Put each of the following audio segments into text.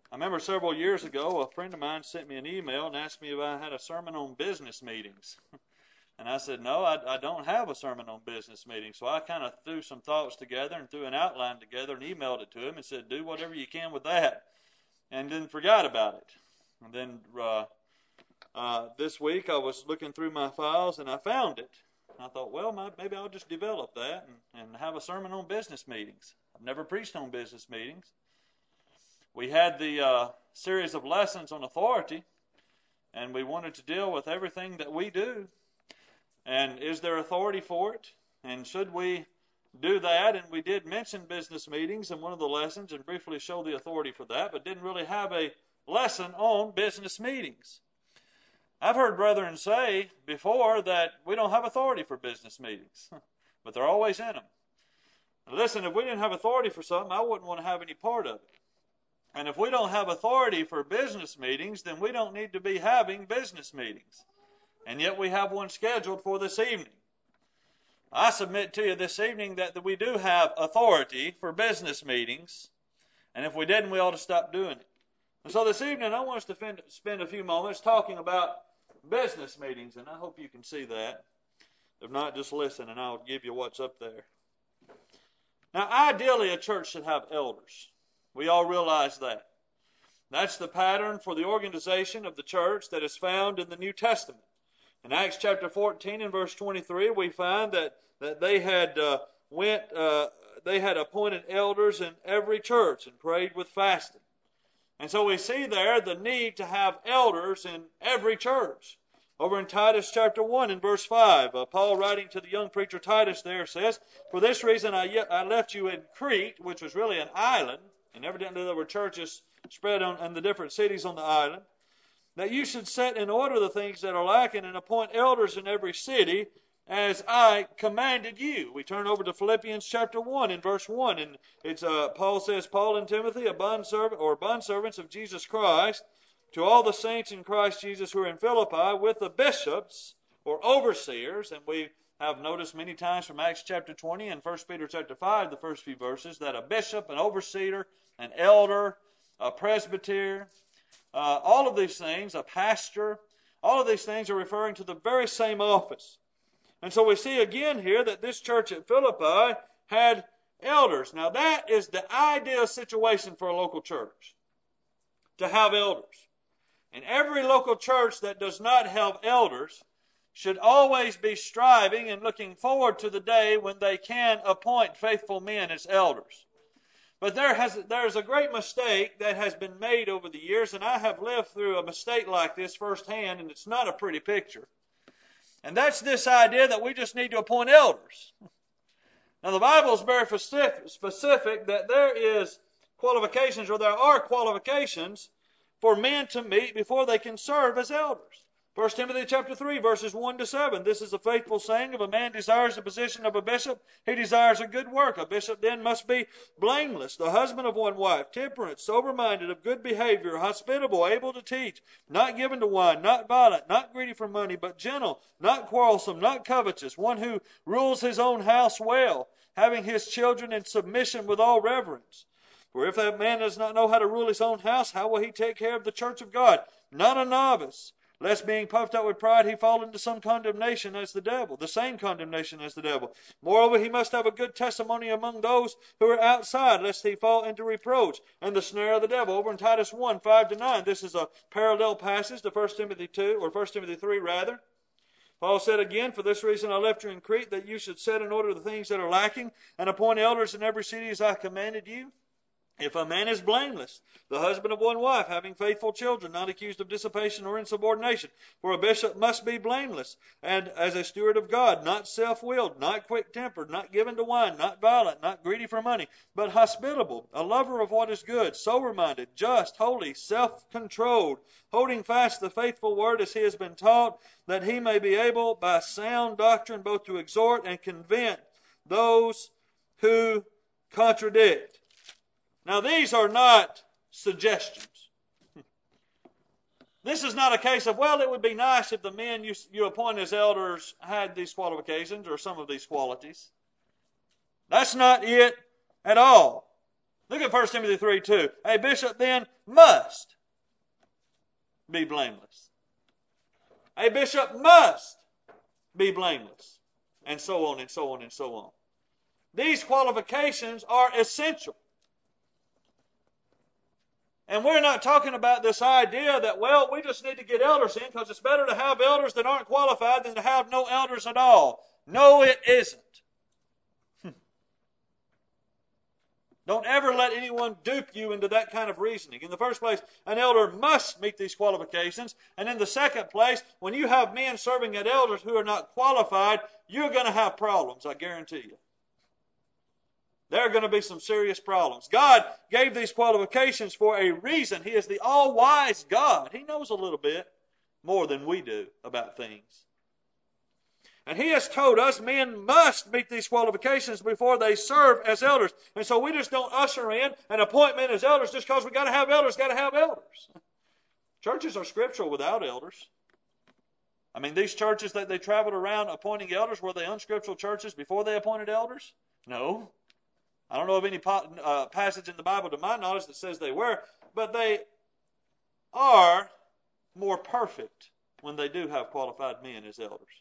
I remember several years ago, a friend of mine sent me an email and asked me if I had a sermon on business meetings. And I said, no, I don't have a sermon on business meetings. So I kind of threw some thoughts together and threw an outline together and emailed it to him and said, do whatever you can with that. And then forgot about it. And then this week I was looking through my files and I found it. And I thought, well, maybe I'll just develop that and have a sermon on business meetings. I've never preached on business meetings. We had the series of lessons on authority, and we wanted to deal with everything that we do. And is there authority for it? And should we do that? And we did mention business meetings in one of the lessons and briefly show the authority for that, but didn't really have a lesson on business meetings. I've heard brethren say before that we don't have authority for business meetings, but they're always in them. Listen, if we didn't have authority for something, I wouldn't want to have any part of it. And if we don't have authority for business meetings, then we don't need to be having business meetings. And yet we have one scheduled for this evening. I submit to you this evening that we do have authority for business meetings. And if we didn't, we ought to stop doing it. And so this evening, I want us to spend a few moments talking about business meetings. And I hope you can see that. If not, just listen and I'll give you what's up there. Now, ideally, a church should have elders. We all realize that. That's the pattern for the organization of the church that is found in the New Testament. In Acts chapter 14 and verse 23, we find that they had appointed elders in every church and prayed with fasting. And so we see there the need to have elders in every church. Over in Titus chapter 1 and verse 5, Paul writing to the young preacher Titus there says, "For this reason I left you in Crete," which was really an island, and evidently there were churches spread in the different cities on the island, "that you should set in order the things that are lacking and appoint elders in every city, as I commanded you." We turn over to Philippians chapter 1 in verse 1, and it's Paul says, "Paul and Timothy, a bondservants of Jesus Christ, to all the saints in Christ Jesus who are in Philippi, with the bishops," or overseers, and we have noticed many times from Acts chapter 20 and 1 Peter chapter 5, the first few verses, that a bishop, an overseer, an elder, a presbyter, all of these things, a pastor, all of these things are referring to the very same office. And so we see again here that this church at Philippi had elders. Now that is the ideal situation for a local church, to have elders. And every local church that does not have elders should always be striving and looking forward to the day when they can appoint faithful men as elders. But there's a great mistake that has been made over the years, and I have lived through a mistake like this firsthand, and it's not a pretty picture. And that's this idea that we just need to appoint elders. Now the Bible is very specific that there is qualifications, or there are qualifications for men to meet before they can serve as elders. 1 Timothy chapter 3, verses 1 to 7. "This is a faithful saying, if a man desires the position of a bishop, he desires a good work. A bishop then must be blameless, the husband of one wife, temperate, sober-minded, of good behavior, hospitable, able to teach, not given to wine, not violent, not greedy for money, but gentle, not quarrelsome, not covetous, one who rules his own house well, having his children in submission with all reverence. For if that man does not know how to rule his own house, how will he take care of the church of God? Not a novice, lest being puffed up with pride he fall into some condemnation as the devil, the same condemnation as the devil. Moreover, he must have a good testimony among those who are outside, lest he fall into reproach and the snare of the devil." Over in Titus 1, 5 to 9, this is a parallel passage to 1 Timothy 2, or 1 Timothy 3 rather. Paul said again, "For this reason I left you in Crete, that you should set in order the things that are lacking, and appoint elders in every city as I commanded you. If a man is blameless, the husband of one wife, having faithful children, not accused of dissipation or insubordination. For a bishop must be blameless, and as a steward of God, not self-willed, not quick-tempered, not given to wine, not violent, not greedy for money, but hospitable, a lover of what is good, sober-minded, just, holy, self-controlled, holding fast the faithful word as he has been taught, that he may be able by sound doctrine both to exhort and convince those who contradict." Now these are not suggestions. This is not a case of, well, it would be nice if the men you appoint as elders had these qualifications or some of these qualities. That's not it at all. Look at 1 Timothy 3:2. A bishop then must be blameless. A bishop must be blameless. And so on and so on and so on. These qualifications are essential. And we're not talking about this idea that, well, we just need to get elders in because it's better to have elders that aren't qualified than to have no elders at all. No, it isn't. Don't ever let anyone dupe you into that kind of reasoning. In the first place, an elder must meet these qualifications. And in the second place, when you have men serving as elders who are not qualified, you're going to have problems, I guarantee you. There are going to be some serious problems. God gave these qualifications for a reason. He is the all-wise God. He knows a little bit more than we do about things. And He has told us men must meet these qualifications before they serve as elders. And so we just don't usher in an appointment as elders just because we got to have elders, Churches are scriptural without elders. I mean, these churches that they traveled around appointing elders, were they unscriptural churches before they appointed elders? No. I don't know of any passage in the Bible to my knowledge that says they were, but they are more perfect when they do have qualified men as elders.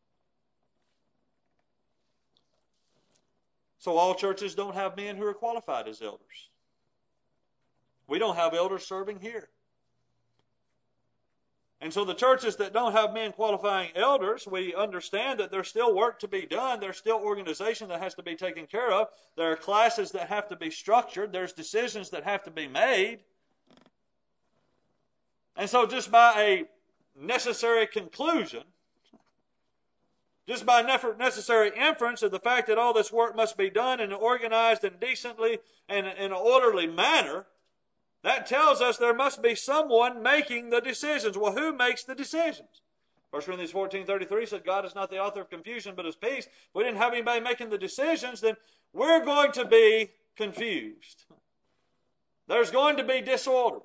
So all churches don't have men who are qualified as elders. We don't have elders serving here. And so the churches that don't have men qualifying elders, we understand that there's still work to be done. There's still organization that has to be taken care of. There are classes that have to be structured. There's decisions that have to be made. And so just by a necessary conclusion, just by necessary inference of the fact that all this work must be done in an organized and decently and in an orderly manner, that tells us there must be someone making the decisions. Well, who makes the decisions? 1 Corinthians 14:33 said God is not the author of confusion but of peace. If we didn't have anybody making the decisions, then we're going to be confused. There's going to be disorder.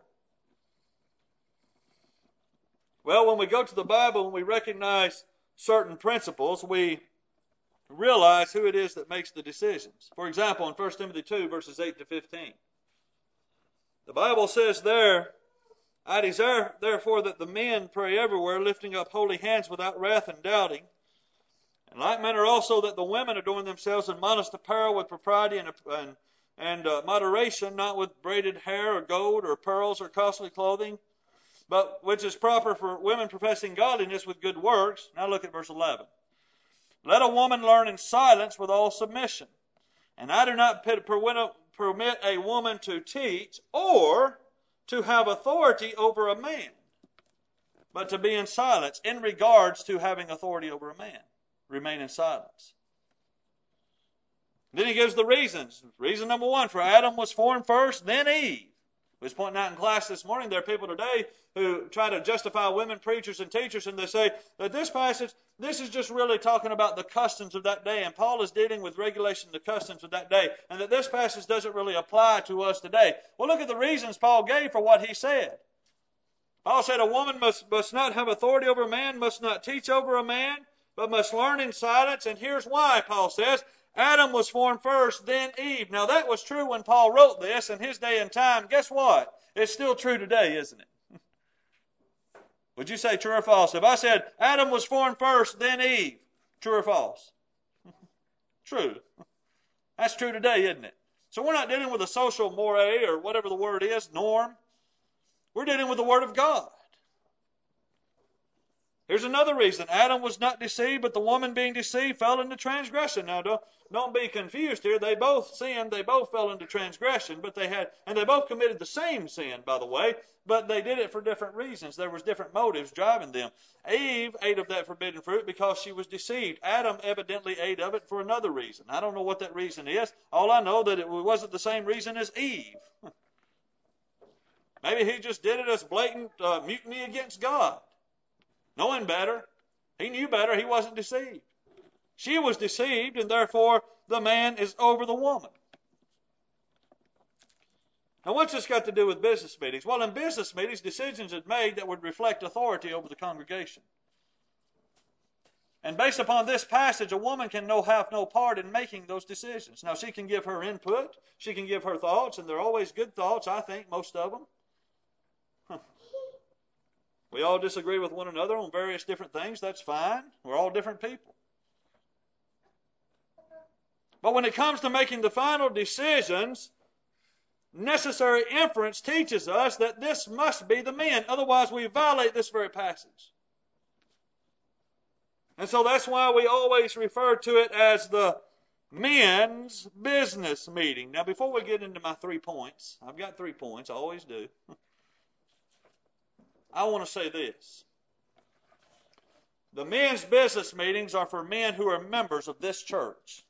Well, when we go to the Bible and we recognize certain principles, we realize who it is that makes the decisions. For example, in 1 Timothy 2, verses 8 to 15. The Bible says there, I desire therefore that the men pray everywhere, lifting up holy hands without wrath and doubting. In like manner also that the women adorn themselves in modest apparel with propriety and moderation, not with braided hair or gold or pearls or costly clothing, but which is proper for women professing godliness with good works. Now look at verse 11. Let a woman learn in silence with all submission. And I do not permit a woman to teach or to have authority over a man, but to be in silence in regards to having authority over a man. Remain in silence. Then he gives the reasons. Reason number 1, for Adam was formed first, then Eve. I was pointing out in class this morning, there are people today who try to justify women preachers and teachers, and they say that this passage, this is just really talking about the customs of that day, and Paul is dealing with regulation of the customs of that day, and that this passage doesn't really apply to us today. Well, look at the reasons Paul gave for what he said. Paul said a woman must not have authority over a man, must not teach over a man, but must learn in silence, and here's why, Paul says. Adam was formed first, then Eve. Now that was true when Paul wrote this in his day and time. Guess what? It's still true today, isn't it? Would you say true or false? If I said Adam was formed first, then Eve, true or false? True. That's true today, isn't it? So we're not dealing with a social moray or whatever the word is, norm. We're dealing with the Word of God. Here's another reason. Adam was not deceived, but the woman being deceived fell into transgression. Now, don't be confused here. They both sinned. They both fell into transgression, and they both committed the same sin, by the way, but they did it for different reasons. There was different motives driving them. Eve ate of that forbidden fruit because she was deceived. Adam evidently ate of it for another reason. I don't know what that reason is. All I know that it wasn't the same reason as Eve. Maybe he just did it as blatant mutiny against God. Knowing better. He knew better. He wasn't deceived. She was deceived, and therefore the man is over the woman. Now, what's this got to do with business meetings? Well, in business meetings, decisions are made that would reflect authority over the congregation. And based upon this passage, a woman can have no part in making those decisions. Now, she can give her input. She can give her thoughts, and they're always good thoughts, I think, most of them. We all disagree with one another on various different things. That's fine. We're all different people. But when it comes to making the final decisions, necessary inference teaches us that this must be the men. Otherwise, we violate this very passage. And so that's why we always refer to it as the men's business meeting. Now, before we get into my 3 points, I've got 3 points, I always do. I want to say this. The men's business meetings are for men who are members of this church.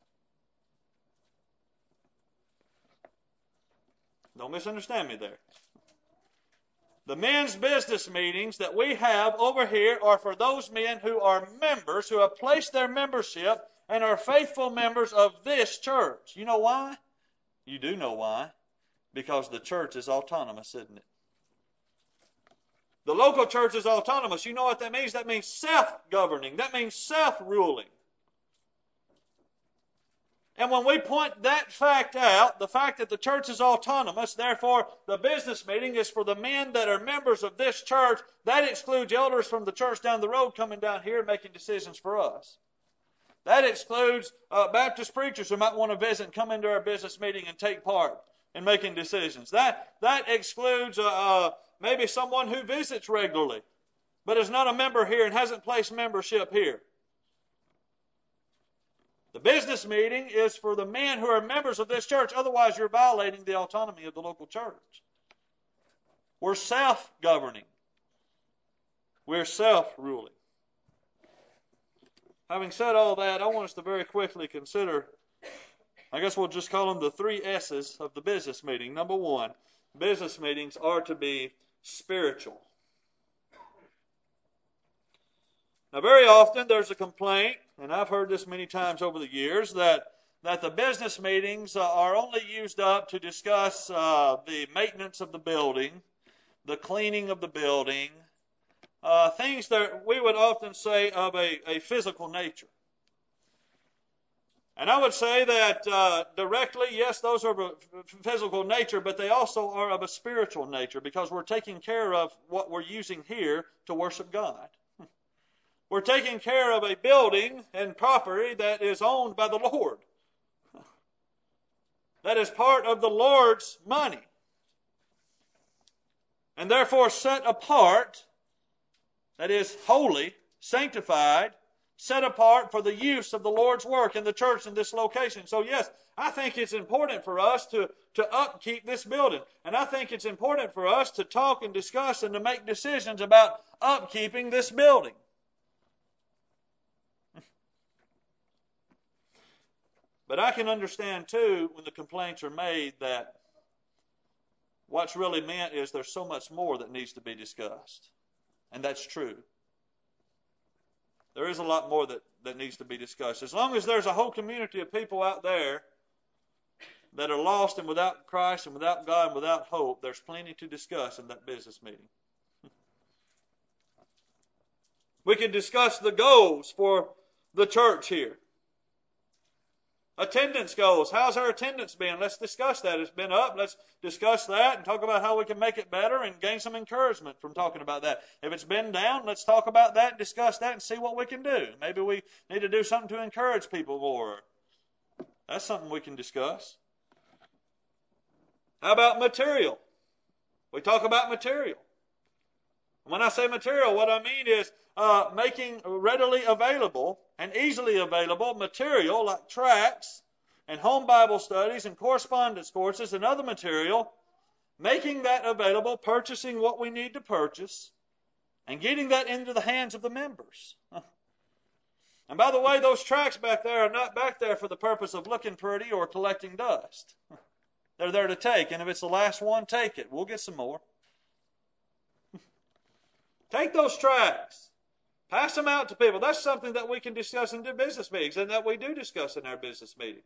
Don't misunderstand me there. The men's business meetings that we have over here are for those men who are members, who have placed their membership and are faithful members of this church. You know why? You do know why. Because the church is autonomous, isn't it? The local church is autonomous. You know what that means? That means self-governing. That means self-ruling. And when we point that fact out, the fact that the church is autonomous, therefore the business meeting is for the men that are members of this church, that excludes elders from the church down the road coming down here and making decisions for us. That excludes Baptist preachers who might want to visit and come into our business meeting and take part in making decisions. That excludes maybe someone who visits regularly, but is not a member here and hasn't placed membership here. The business meeting is for the men who are members of this church. Otherwise, you're violating the autonomy of the local church. We're self-governing. We're self-ruling. Having said all that, I want us to very quickly consider, I guess we'll just call them the 3 S's of the business meeting. Number 1, business meetings are to be spiritual. Now, very often there's a complaint, and I've heard this many times over the years, that the business meetings are only used up to discuss the maintenance of the building, the cleaning of the building, things that we would often say of a physical nature. And I would say that directly, yes, those are of a physical nature, but they also are of a spiritual nature because we're taking care of what we're using here to worship God. We're taking care of a building and property that is owned by the Lord. That is part of the Lord's money. And therefore set apart, that is holy, sanctified, set apart for the use of the Lord's work in the church in this location. So yes, I think it's important for us to upkeep this building. And I think it's important for us to talk and discuss and to make decisions about upkeeping this building. But I can understand, too, when the complaints are made that what's really meant is there's so much more that needs to be discussed. And that's true. There is a lot more that needs to be discussed. As long as there's a whole community of people out there that are lost and without Christ and without God and without hope, there's plenty to discuss in that business meeting. We can discuss the goals for the church here. Attendance goals. How's our attendance been? Let's discuss that. It's been up. Let's discuss that and talk about how we can make it better and gain some encouragement from talking about that. If it's been down, let's talk about that and discuss that and see what we can do. Maybe we need to do something to encourage people more. That's something we can discuss. How about material? We talk about material. When I say material, what I mean is making readily available and easily available material like tracts and home Bible studies and correspondence courses and other material, making that available, purchasing what we need to purchase, and getting that into the hands of the members. And by the way, those tracts back there are not back there for the purpose of looking pretty or collecting dust. They're there to take, and if it's the last one, take it. We'll get some more. Take those tracts. Pass them out to people. That's something that we can discuss in the business meetings and that we do discuss in our business meetings.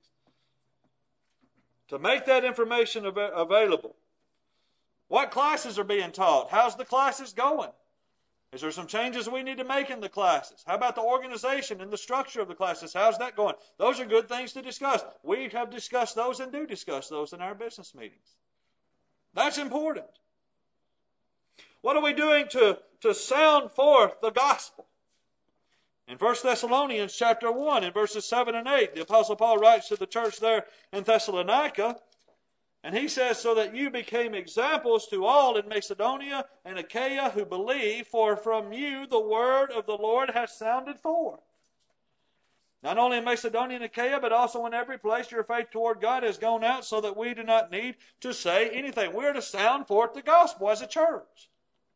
To make that information available. What classes are being taught? How's the classes going? Is there some changes we need to make in the classes? How about the organization and the structure of the classes? How's that going? Those are good things to discuss. We have discussed those and do discuss those in our business meetings. That's important. What are we doing to sound forth the gospel? In 1 Thessalonians chapter 1, in verses 7 and 8, the Apostle Paul writes to the church there in Thessalonica, and he says, so that you became examples to all in Macedonia and Achaia who believe, for from you the word of the Lord has sounded forth. Not only in Macedonia and Achaia, but also in every place your faith toward God has gone out, so that we do not need to say anything. We're to sound forth the gospel as a church.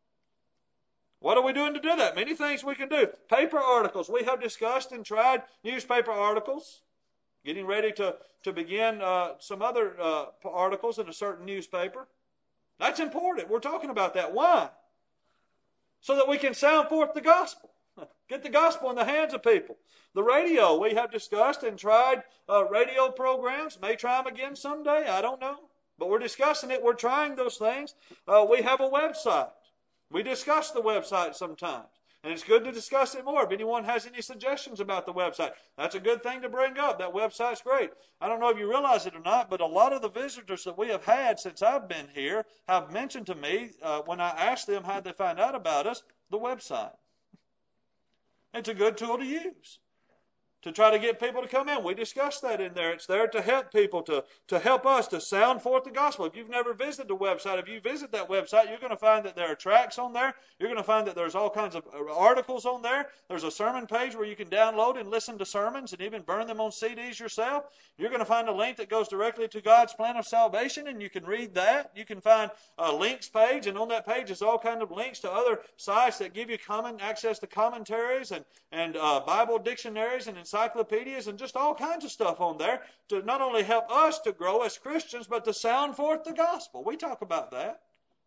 What are we doing to do that? Many things we can do. Paper articles. We have discussed and tried newspaper articles. Getting ready to begin some other articles in a certain newspaper. That's important. We're talking about that. Why? So that we can sound forth the gospel. Get the gospel in the hands of people. The radio. We have discussed and tried radio programs. May try them again someday. I don't know. But we're discussing it. We're trying those things. We have a website. We discuss the website sometimes. And it's good to discuss it more. If anyone has any suggestions about the website, that's a good thing to bring up. That website's great. I don't know if you realize it or not, but a lot of the visitors that we have had since I've been here have mentioned to me, when I asked them how they find out about us, the website. It's a good tool to use to try to get people to come in. We discussed that in there. It's there to help people, to help us to sound forth the gospel. If you've never visited the website, if you visit that website, you're going to find that there are tracts on there. You're going to find that there's all kinds of articles on there. There's a sermon page where you can download and listen to sermons and even burn them on CDs yourself. You're going to find a link that goes directly to God's plan of salvation, and you can read that. You can find a links page, and on that page is all kinds of links to other sites that give you access to commentaries and Bible dictionaries and encyclopedias and just all kinds of stuff on there to not only help us to grow as Christians, but to sound forth the gospel. We talk about that.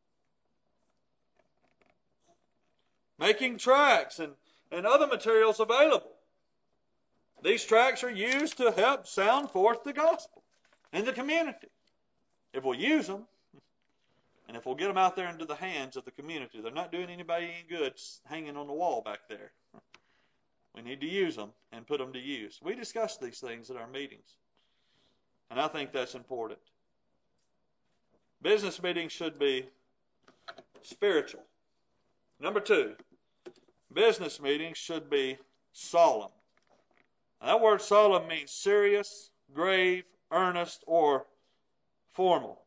Making tracts and other materials available. These tracts are used to help sound forth the gospel in the community. If we'll use them, and if we'll get them out there into the hands of the community, they're not doing anybody any good hanging on the wall back there. We need to use them and put them to use. We discuss these things at our meetings, and I think that's important. Business meetings should be spiritual. Number 2, business meetings should be solemn. Now, that word solemn means serious, grave, earnest, or formal.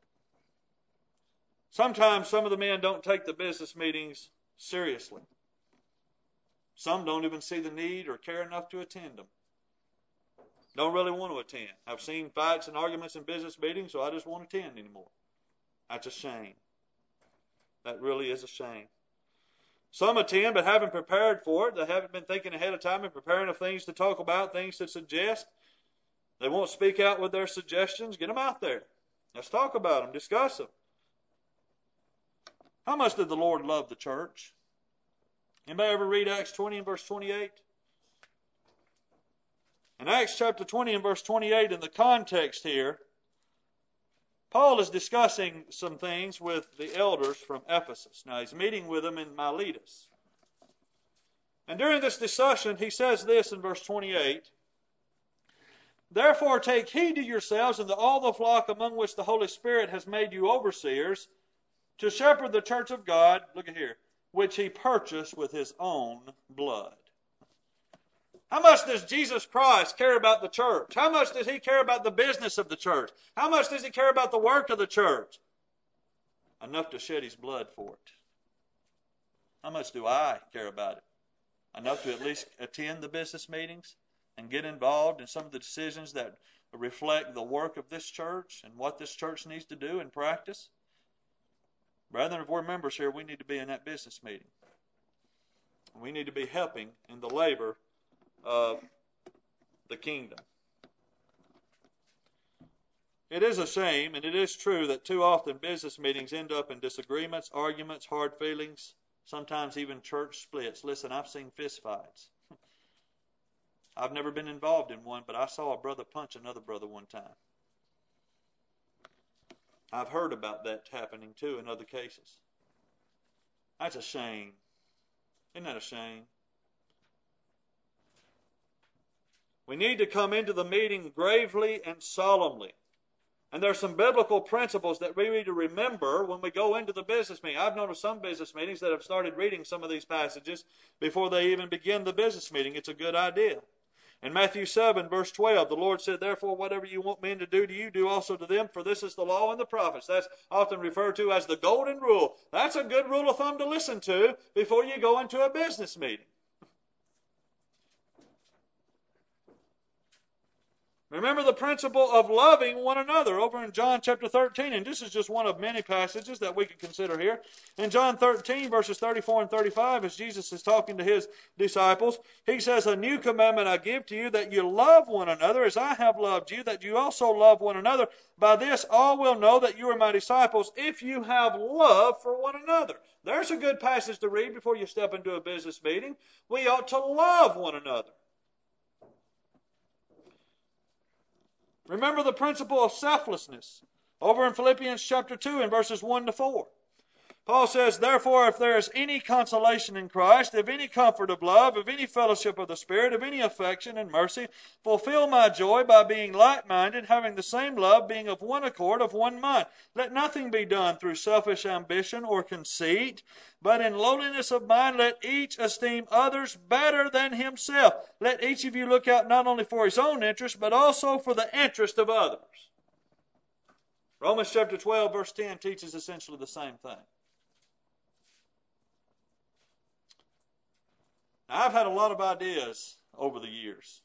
Sometimes some of the men don't take the business meetings seriously. Some don't even see the need or care enough to attend them. Don't really want to attend. I've seen fights and arguments in business meetings, so I just won't attend anymore. That's a shame. That really is a shame. Some attend but haven't prepared for it. They haven't been thinking ahead of time and preparing of things to talk about, things to suggest. They won't speak out with their suggestions. Get them out there. Let's talk about them. Discuss them. How much did the Lord love the church? Anybody ever read Acts 20 and verse 28? In Acts chapter 20 and verse 28, in the context here, Paul is discussing some things with the elders from Ephesus. Now, he's meeting with them in Miletus. And during this discussion, he says this in verse 28, therefore take heed to yourselves and to all the flock among which the Holy Spirit has made you overseers, to shepherd the church of God, look at here, which he purchased with his own blood. How much does Jesus Christ care about the church? How much does he care about the business of the church? How much does he care about the work of the church? Enough to shed his blood for it. How much do I care about it? Enough to at least attend the business meetings and get involved in some of the decisions that reflect the work of this church and what this church needs to do and practice? Brethren, if we're members here, we need to be in that business meeting. We need to be helping in the labor of the kingdom. It is a shame, and it is true, that too often business meetings end up in disagreements, arguments, hard feelings, sometimes even church splits. Listen, I've seen fist fights. I've never been involved in one, but I saw a brother punch another brother one time. I've heard about that happening too in other cases. That's a shame. Isn't that a shame? We need to come into the meeting gravely and solemnly. And there are some biblical principles that we need to remember when we go into the business meeting. I've noticed some business meetings that have started reading some of these passages before they even begin the business meeting. It's a good idea. In Matthew 7, verse 12, the Lord said, "Therefore, whatever you want men to do to you, do also to them, for this is the law and the prophets." That's often referred to as the golden rule. That's a good rule of thumb to listen to before you go into a business meeting. Remember the principle of loving one another over in John chapter 13. And this is just one of many passages that we could consider here. In John 13, verses 34 and 35, as Jesus is talking to his disciples, he says, "A new commandment I give to you, that you love one another as I have loved you, that you also love one another. By this all will know that you are my disciples, if you have love for one another." There's a good passage to read before you step into a business meeting. We ought to love one another. Remember the principle of selflessness over in Philippians chapter 2 and verses 1 to 4. Paul says, "Therefore, if there is any consolation in Christ, if any comfort of love, if any fellowship of the Spirit, if any affection and mercy, fulfill my joy by being like-minded, having the same love, being of one accord, of one mind. Let nothing be done through selfish ambition or conceit, but in lowliness of mind let each esteem others better than himself. Let each of you look out not only for his own interest, but also for the interest of others." Romans chapter 12, verse 10 teaches essentially the same thing. Now, I've had a lot of ideas over the years.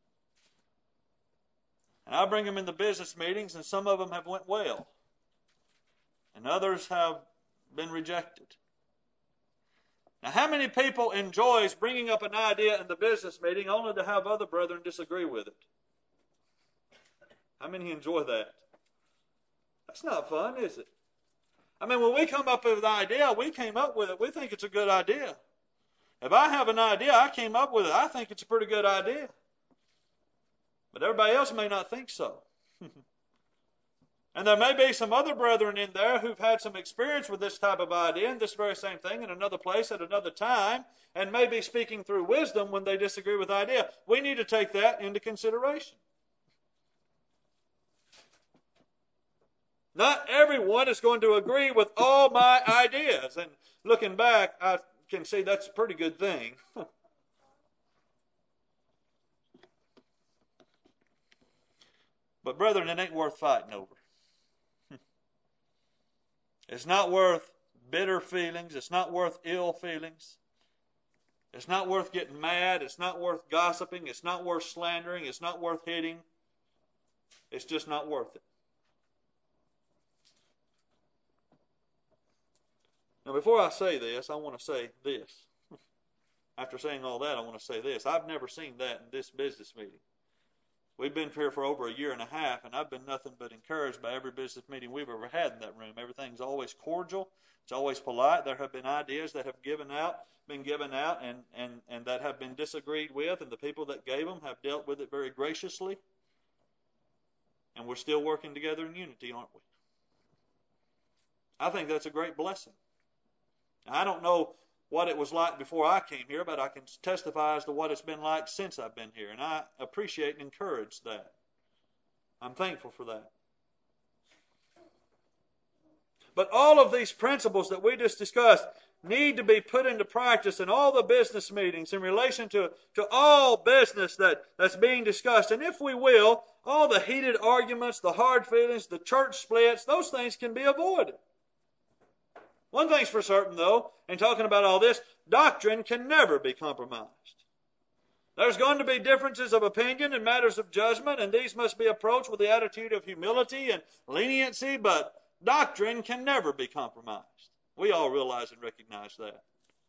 And I bring them into business meetings, and some of them have went well. And others have been rejected. Now, how many people enjoys bringing up an idea in the business meeting only to have other brethren disagree with it? How many enjoy that? That's not fun, is it? I mean, when we come up with an idea, we came up with it. We think it's a good idea. If I have an idea, I came up with it, I think it's a pretty good idea. But everybody else may not think so. And there may be some other brethren in there who've had some experience with this type of idea and this very same thing in another place at another time, and may be speaking through wisdom when they disagree with the idea. We need to take that into consideration. Not everyone is going to agree with all my ideas. And looking back, I can see that's a pretty good thing. But brethren, it ain't worth fighting over. It's not worth bitter feelings. It's not worth ill feelings. It's not worth getting mad. It's not worth gossiping. It's not worth slandering. It's not worth hitting. It's just not worth it. Now, before I say this, I want to say this. After saying all that, I want to say this. I've never seen that in this business meeting. We've been here for over a year and a half, and I've been nothing but encouraged by every business meeting we've ever had in that room. Everything's always cordial. It's always polite. There have been ideas that have been given out, and that have been disagreed with, and the people that gave them have dealt with it very graciously. And we're still working together in unity, aren't we? I think that's a great blessing. Now, I don't know what it was like before I came here, but I can testify as to what it's been like since I've been here, and I appreciate and encourage that. I'm thankful for that. But all of these principles that we just discussed need to be put into practice in all the business meetings in relation to all business that's being discussed. And if we will, all the heated arguments, the hard feelings, the church splits, those things can be avoided. One thing's for certain, though, in talking about all this, doctrine can never be compromised. There's going to be differences of opinion in matters of judgment, and these must be approached with the attitude of humility and leniency, but doctrine can never be compromised. We all realize and recognize that.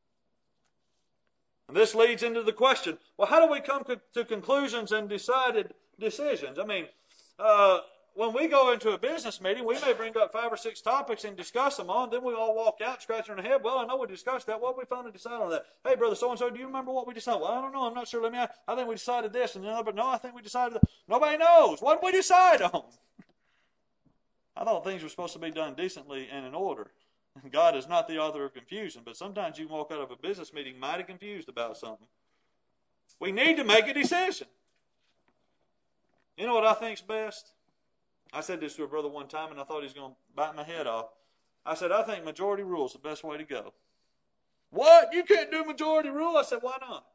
And this leads into the question, well, how do we come to conclusions and decided decisions? I mean, when we go into a business meeting, we may bring up 5 or 6 topics and discuss them on. Then we all walk out scratching our head. Well, I know we discussed that. What did we finally decide on that? Hey, brother so-and-so, do you remember what we decided? Well, I don't know. I'm not sure. I think we decided this. And but no, I think we decided that. Nobody knows. What did we decide on? I thought things were supposed to be done decently and in order. God is not the author of confusion, but sometimes you can walk out of a business meeting mighty confused about something. We need to make a decision. You know what I think's best? I said this to a brother one time, and I thought he was going to bite my head off. I said, I think majority rule is the best way to go. What? You can't do majority rule? I said, why not?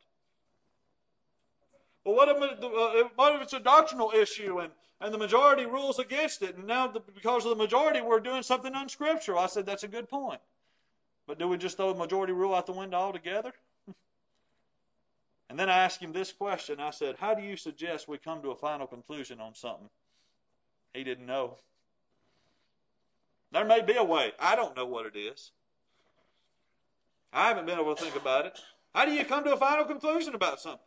Well, what if it's a doctrinal issue and the majority rules against it, and now because of the majority we're doing something unscriptural? I said, that's a good point. But do we just throw the majority rule out the window altogether? And then I asked him this question. I said, how do you suggest we come to a final conclusion on something? He didn't know. There may be a way. I don't know what it is. I haven't been able to think about it. How do you come to a final conclusion about something?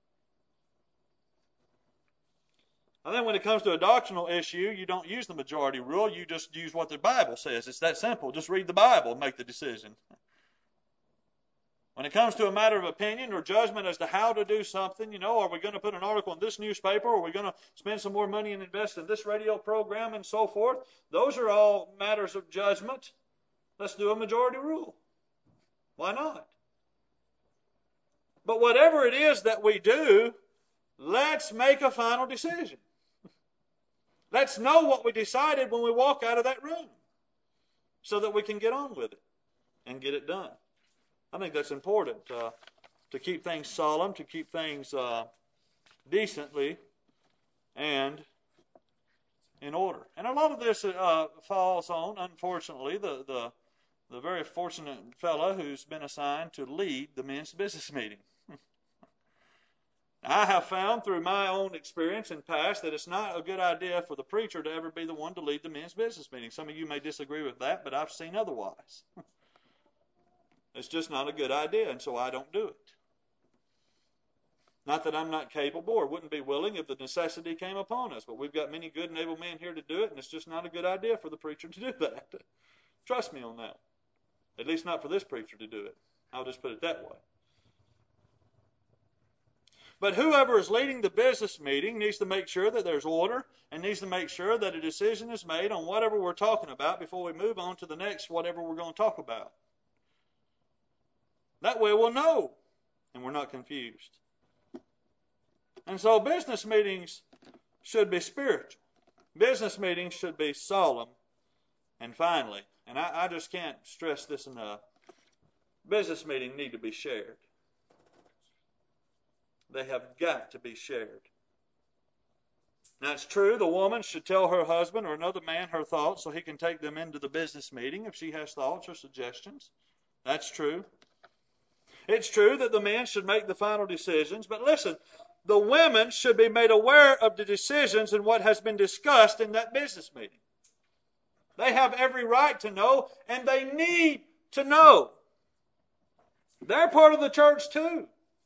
I think when it comes to a doctrinal issue, you don't use the majority rule. You just use what the Bible says. It's that simple. Just read the Bible and make the decision. When it comes to a matter of opinion or judgment as to how to do something, are we going to put an article in this newspaper? Or are we going to spend some more money and invest in this radio program and so forth? Those are all matters of judgment. Let's do a majority rule. Why not? But whatever it is that we do, let's make a final decision. Let's know what we decided when we walk out of that room so that we can get on with it and get it done. I think that's important to keep things solemn, to keep things decently and in order. And a lot of this falls on, unfortunately, the very fortunate fellow who's been assigned to lead the men's business meeting. I have found through my own experience in past that it's not a good idea for the preacher to ever be the one to lead the men's business meeting. Some of you may disagree with that, but I've seen otherwise. It's just not a good idea, and so I don't do it. Not that I'm not capable or wouldn't be willing if the necessity came upon us, but we've got many good and able men here to do it, and it's just not a good idea for the preacher to do that. Trust me on that. At least not for this preacher to do it. I'll just put it that way. But whoever is leading the business meeting needs to make sure that there's order and needs to make sure that a decision is made on whatever we're talking about before we move on to the next whatever we're going to talk about. That way we'll know and we're not confused. And so business meetings should be spiritual. Business meetings should be solemn. And finally, and I just can't stress this enough, business meetings need to be shared. They have got to be shared. Now it's true, the woman should tell her husband or another man her thoughts so he can take them into the business meeting if she has thoughts or suggestions. That's true. It's true that the men should make the final decisions, but listen, the women should be made aware of the decisions and what has been discussed in that business meeting. They have every right to know, and they need to know. They're part of the church too.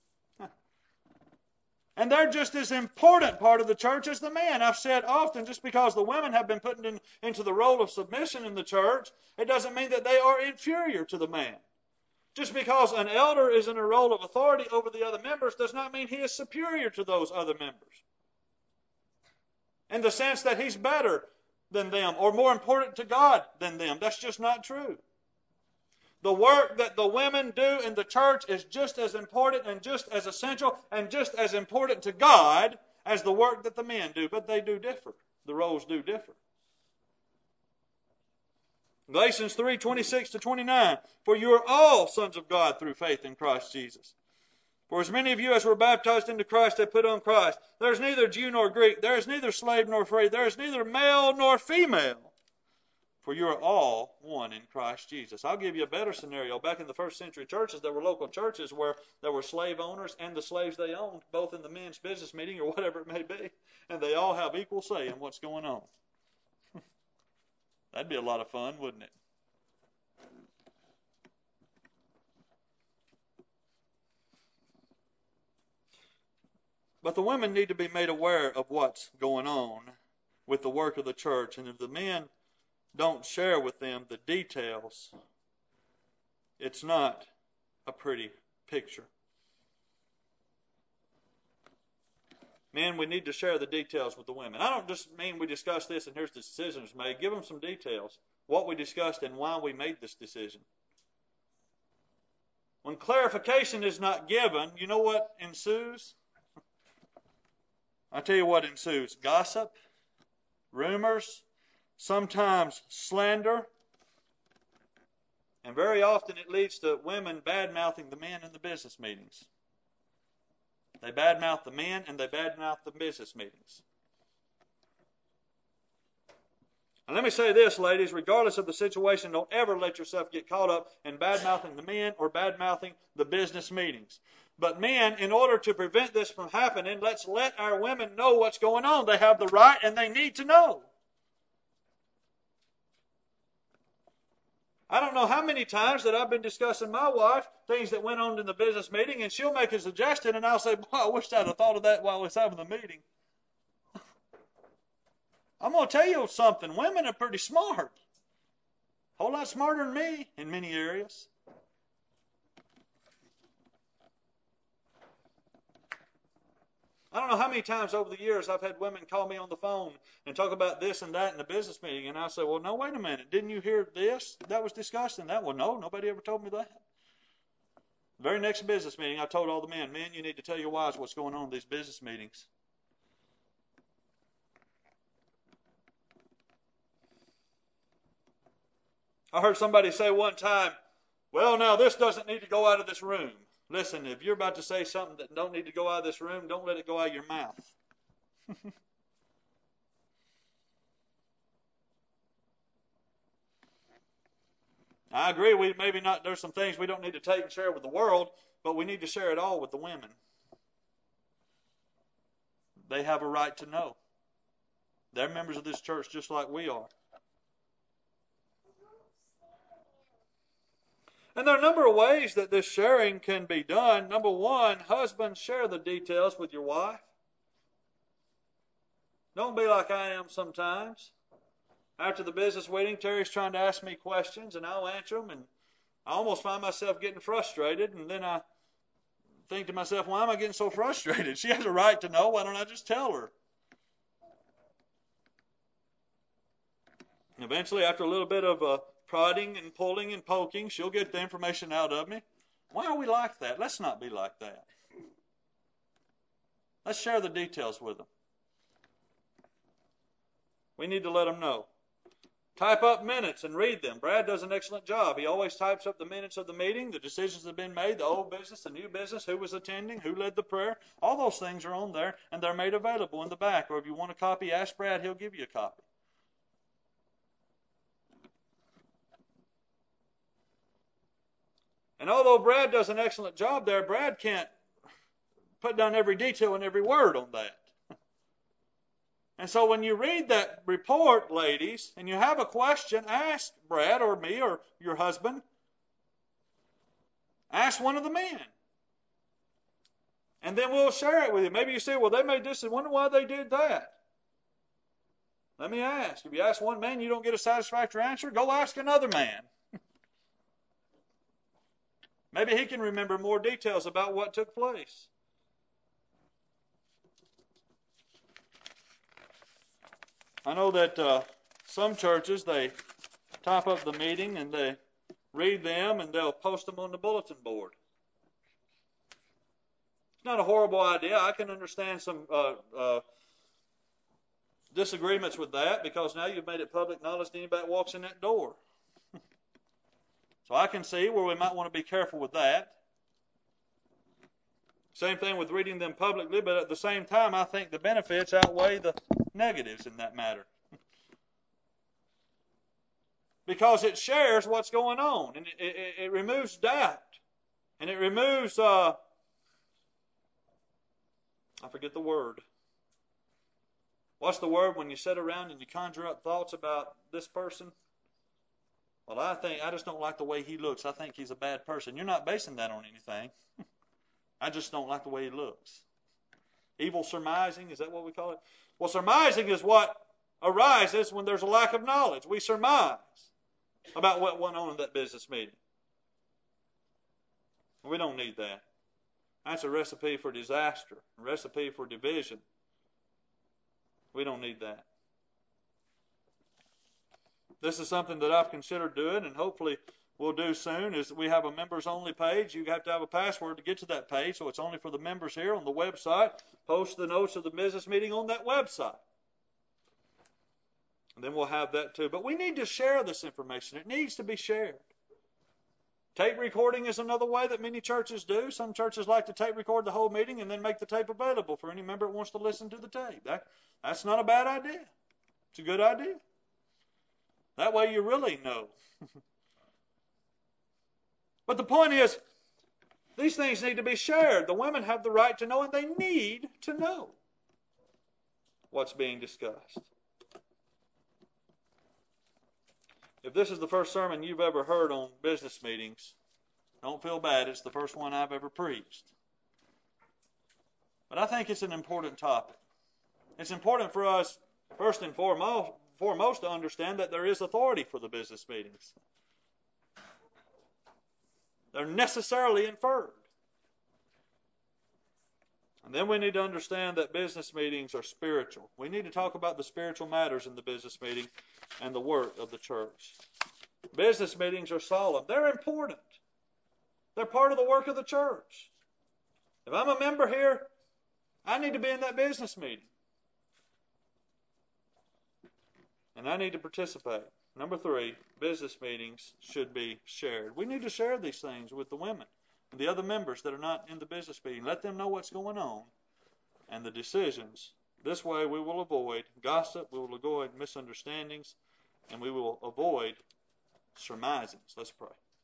And they're just as important part of the church as the man. I've said often, just because the women have been put into the role of submission in the church, it doesn't mean that they are inferior to the man. Just because an elder is in a role of authority over the other members does not mean he is superior to those other members. In the sense that he's better than them or more important to God than them. That's just not true. The work that the women do in the church is just as important and just as essential and just as important to God as the work that the men do. But they do differ. The roles do differ. Galatians 3:26-29. For you are all sons of God through faith in Christ Jesus. For as many of you as were baptized into Christ have put on Christ. There is neither Jew nor Greek. There is neither slave nor free. There is neither male nor female. For you are all one in Christ Jesus. I'll give you a better scenario. Back in the first century churches, there were local churches where there were slave owners and the slaves they owned, both in the men's business meeting or whatever it may be. And they all have equal say in what's going on. That'd be a lot of fun, wouldn't it? But the women need to be made aware of what's going on with the work of the church. And if the men don't share with them the details, it's not a pretty picture. Men, we need to share the details with the women. I don't just mean we discuss this and here's the decisions made. Give them some details. what we discussed and why we made this decision. When clarification is not given, you know what ensues? I'll tell you what ensues. Gossip, rumors, sometimes slander, and very often it leads to women bad-mouthing the men in the business meetings. They badmouth the men and they badmouth the business meetings. And let me say this, ladies, regardless of the situation, don't ever let yourself get caught up in bad-mouthing the men or bad-mouthing the business meetings. But men, in order to prevent this from happening, let's let our women know what's going on. They have the right and they need to know. I don't know how many times that I've been discussing my wife, things that went on in the business meeting, and she'll make a suggestion, and I'll say, boy, I wish I'd have thought of that while I was having the meeting. I'm going to tell you something. Women are pretty smart. A whole lot smarter than me in many areas. I don't know how many times over the years I've had women call me on the phone and talk about this and that in the business meeting. And I say, well, no, wait a minute. Didn't you hear this? That was discussed in that. Well, no, nobody ever told me that. The very next business meeting, I told all the men, you need to tell your wives what's going on in these business meetings. I heard somebody say one time, well, now this doesn't need to go out of this room. Listen, if you're about to say something that don't need to go out of this room, don't let it go out of your mouth. I agree, there's some things we don't need to take and share with the world, but we need to share it all with the women. They have a right to know. They're members of this church just like we are. And there are a number of ways that this sharing can be done. Number one, husbands, share the details with your wife. Don't be like I am sometimes. After the business meeting, Terry's trying to ask me questions, and I'll answer them, and I almost find myself getting frustrated, and then I think to myself, why am I getting so frustrated? She has a right to know. Why don't I just tell her? Eventually, after a little bit of prodding and pulling and poking, she'll get the information out of me. Why are we like that? Let's not be like that. Let's share the details with them. We need to let them know. Type up minutes and read them. Brad does an excellent job. He always types up the minutes of the meeting, the decisions that have been made, the old business, the new business, who was attending, who led the prayer. All those things are on there, and they're made available in the back. Or if you want a copy, ask Brad. He'll give you a copy. And although Brad does an excellent job there, Brad can't put down every detail and every word on that. And so when you read that report, ladies, and you have a question, ask Brad or me or your husband. Ask one of the men. And then we'll share it with you. Maybe you say, well, they made this and wonder why they did that. Let me ask. If you ask one man, you don't get a satisfactory answer, go ask another man. Maybe he can remember more details about what took place. I know that some churches, they type up the meeting and they read them and they'll post them on the bulletin board. It's not a horrible idea. I can understand some disagreements with that because now you've made it public knowledge to anybody that walks in that door. So I can see where we might want to be careful with that. Same thing with reading them publicly, but at the same time, I think the benefits outweigh the negatives in that matter. Because it shares what's going on, and it removes doubt, and it removes, I forget the word. What's the word when you sit around and you conjure up thoughts about this person? Well, I just don't like the way he looks. I think he's a bad person. You're not basing that on anything. I just don't like the way he looks. Evil surmising, is that what we call it? Well, surmising is what arises when there's a lack of knowledge. We surmise about what went on in that business meeting. We don't need that. That's a recipe for disaster, a recipe for division. We don't need that. This is something that I've considered doing, and hopefully we'll do soon, is we have a members-only page. You have to have a password to get to that page, so it's only for the members here on the website. Post the notes of the business meeting on that website. And then we'll have that too. But we need to share this information. It needs to be shared. Tape recording is another way that many churches do. Some churches like to tape record the whole meeting and then make the tape available for any member that wants to listen to the tape. That's not a bad idea. It's a good idea. That way you really know. But the point is, these things need to be shared. The women have the right to know, and they need to know what's being discussed. If this is the first sermon you've ever heard on business meetings, don't feel bad. It's the first one I've ever preached. But I think it's an important topic. It's important for us, first and foremost, to understand that there is authority for the business meetings. They're necessarily inferred. And then we need to understand that business meetings are spiritual. We need to talk about the spiritual matters in the business meeting and the work of the church. Business meetings are solemn. They're important. They're part of the work of the church. If I'm a member here, I need to be in that business meeting. And I need to participate. Number 3, business meetings should be shared. We need to share these things with the women and the other members that are not in the business meeting. Let them know what's going on and the decisions. This way we will avoid gossip, we will avoid misunderstandings, and we will avoid surmisings. Let's pray.